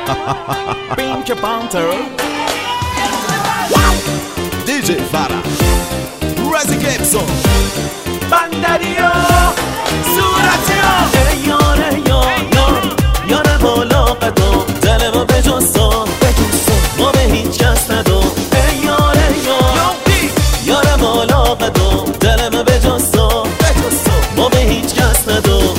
Pink Panther DJ Farah Razzy Gibson بندریا صورتیا ای یار یار بالا قدم دل ما به جز تو ما به هیچ کس ندم ای یار یار بالا قدم دل ما به جز تو ما به هیچ کس ندم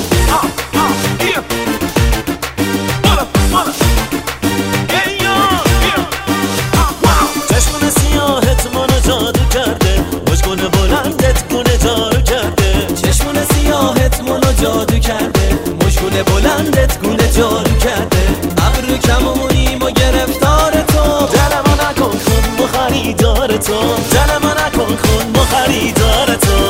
چشمون سیاهت منو جادو کرده مشکل بلندت گونه جارو کرده چشمون سیاهت منو جادو کرده مشکل بلندت گونه جارو کرده ابرو کمونیم و گرفتار تو دل ما نکن خون خریدار تو دل ما نکن خون خریدار تو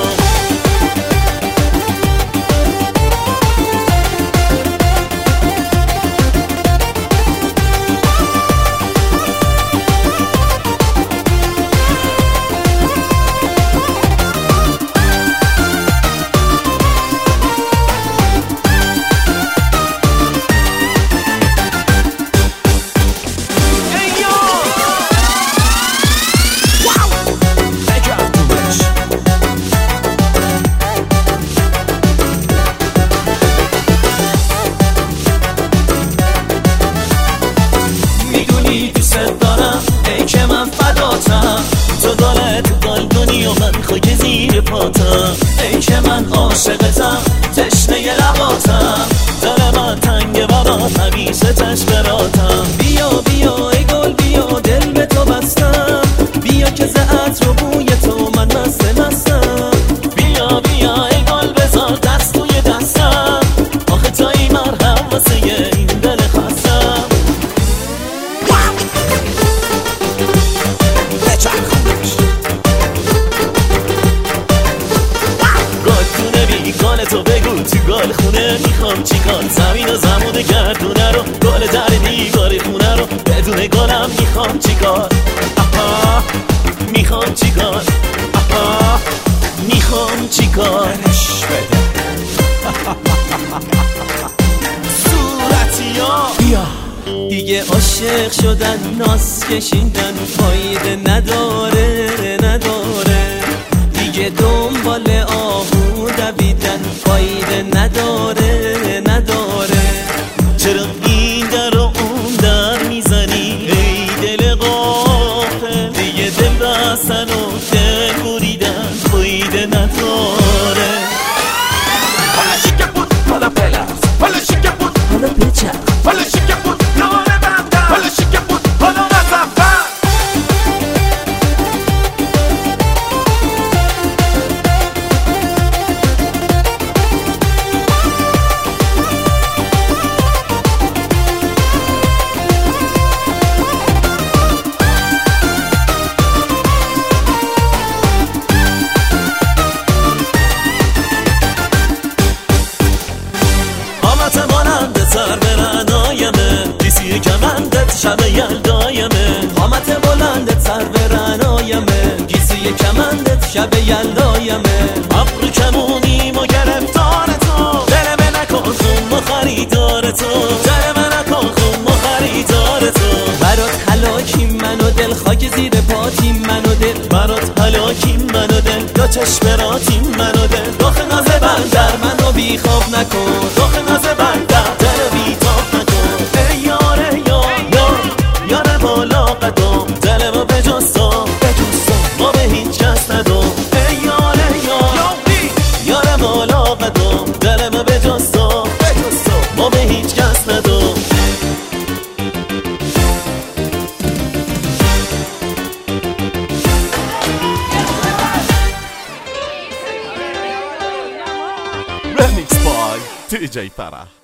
تو دارت قلبونی و من خاک زیر پاتم ای که من عاشقتم تشنه لباتم دل من تنگ برات همیشه تشبراتم بیا بیا ای گل بیا دل به تو بستم بیا که ز عطر و بوی تو من مستم بیا بیا ای گل بذار دست توی دستم آخه توی مرهم واسه این دل خستم گال تو بگو تو گال خونه میخوام چیکار زمین و زمون گردونه رو گال در دیوار خونه رو بدون گالم میخوام چیکار میخوام چیکار میخوام چیکار صورتیا بیا دیگه عاشق شدن ناز کشیدن فایده نداره دیگه دنبال آهو دویدن فایده نداره چرا این در و اون در میزنی ای دل غافل دیگه دل بستن و دل بریدن فایده نداره حالا شکه بود حالا پلرز حالا شکه بود حالا بچر حالا شکه بود نوانه بندر حالا شکه بود حالا نزفر سر به رنایمه دیسی کمندت شب یلدایمه قامت بلندت سر به رنایمه گیسی کمندت شب یلدایمه ابرو کمونیم و گرفتار تو دل من نکن خون و خریدار تو دل من نکن خون و خریدار تو برات هلاکیم من و دل خاک زیر پاتیم من و دل برات هلاکیم من و دل یا چشمراتیم من و دل داخ ناز بندر منو بی خواب نکن داخ ناز بندر یار بالا قدم دل ما به جز تو ما به هیچ کس ندم ای یار بالا قدم دل ما به جز تو ما به هیچ کس ندم Remix by DJ Farah